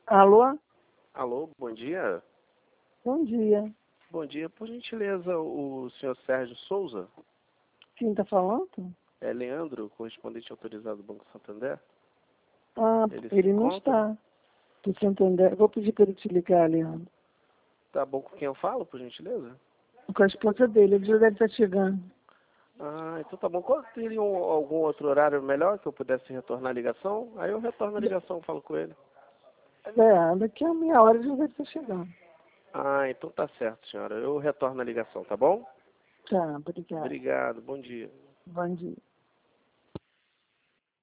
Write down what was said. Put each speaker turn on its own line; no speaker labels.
Alô?
Alô, bom dia.
Bom dia.
Bom dia, por gentileza, o senhor Sérgio Souza?
Quem está falando?
É Leandro, correspondente autorizado do Banco Santander?
Ah,
Ele se
ele não
encontra?
está. Do Santander. Vou pedir para ele te ligar, Leandro.
Tá bom com quem eu falo, por gentileza?
Com a esposa dele, ele já deve estar chegando.
Ah, então tá bom. Qual teria algum outro horário melhor que eu pudesse retornar a ligação? Aí eu retorno a ligação, falo com ele.
Daqui a meia hora ele já deve estar chegando.
Ah, então tá certo, senhora. Eu retorno a ligação, tá bom?
Tá, obrigada.
Obrigado, bom dia.
Bom dia.